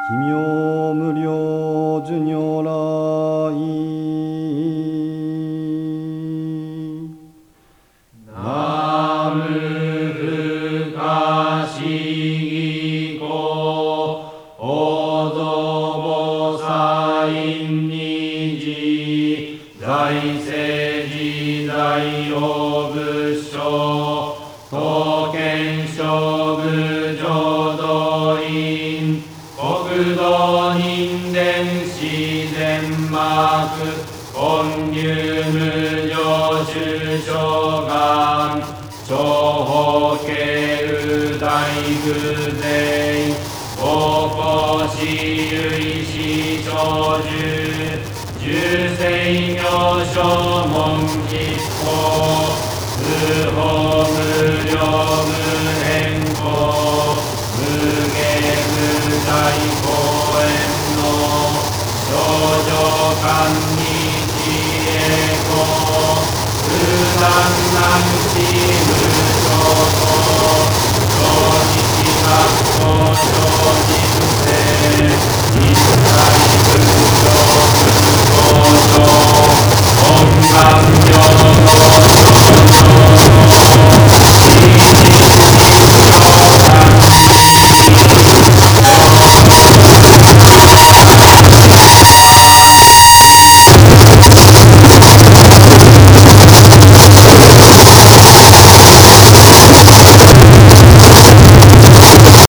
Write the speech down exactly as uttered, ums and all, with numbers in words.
奇妙無量寿如来。 南無不可思議故おぞぼさいんにじ在世自在用仏所東県勝負浄土院国土人伝自然幕本流無常修正願長法慶右大偶然高校私類師長寿十世名称門吉法無法無量無変更無下無大公園の少女間に知恵子無難難知無常法小日学校小人生一切仏教